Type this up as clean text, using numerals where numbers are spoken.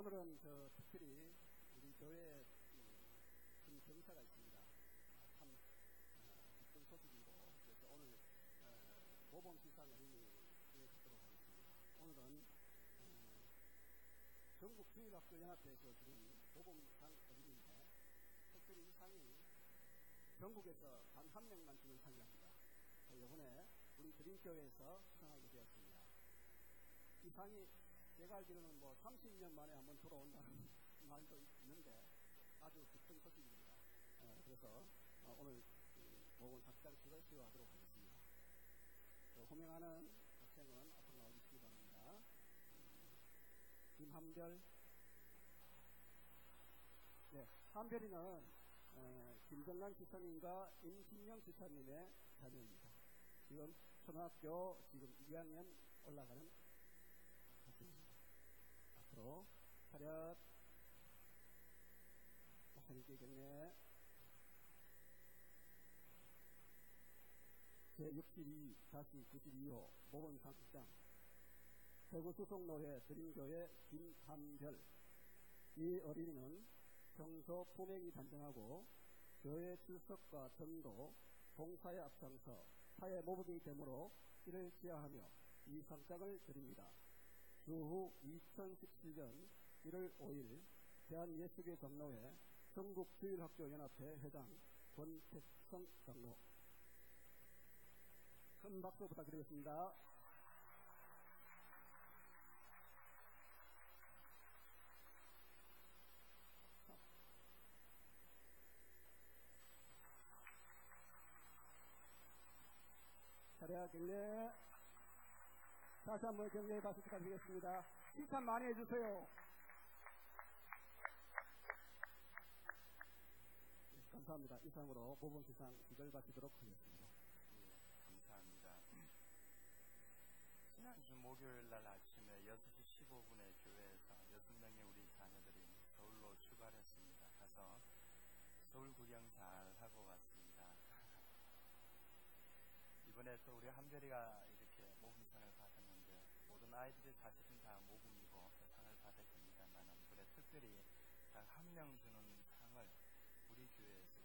오늘은 특별히 우리 교회에 큰 경사가 있습니다. 참 기쁜 소식이고, 그래서 오늘 모범 시상 어린이에 갖도록 하겠습니다. 오늘은 전국 주일학교 연합회에서 드린 모범상 어린이인데, 특별히 이 상이 전국에서 단 한 명만 주는 상이랍니다. 이번에 우리 드림교회에서 수상하게 되었습니다. 이 상이 제가 알기로는 30년 만에 한번 돌아온다는 말도 있는데 아주 기쁜 소식입니다. 그래서 오늘 모범 작장식을 수여하도록 하겠습니다. 호명하는 학생은 앞으로 나와주시기 바랍니다. 김한별. 네, 한별이는 김정란 지사님과 임신영 지사님의 자녀입니다. 지금 초등학교 2학년 올라가는 학생입니다. 앞으로 차렷. 목사님께 경례. 제62-92호 모범상장 대구수송로회 드림교회 김한별. 이 어린이는 평소 품행이 단정하고 교회 출석과 전도, 봉사에 앞장서 사회 모범이 되므로 이를 지향하며 이 상장을 드립니다. 추후 2017년 1월 5일 대한예수교 장로회 전국주일학교연합회 회장 권택성 장로. 큰 박수 부탁드리겠습니다. 차례 경례. 다시 한번 경례의 박수 부탁드리겠습니다. 칭찬 많이 해주세요. 네, 감사합니다. 이상으로 모범시상 기절 바치도록 하겠습니다. 예, 감사합니다. 지난주 목요일 날 아침에 6시 15분에 교회에서 6명의 우리 자녀들이 서울로 출발했습니다. 가서 서울 구경 잘 하고 왔습니다. 이번에 또 우리 한별이가 이렇게 모범상을 받았는데, 모든 아이들이 사실은 다 모범이고 상을 받을 겁니다만, 이번에 특별히 단 한 명 주는 상을 우리 교회에서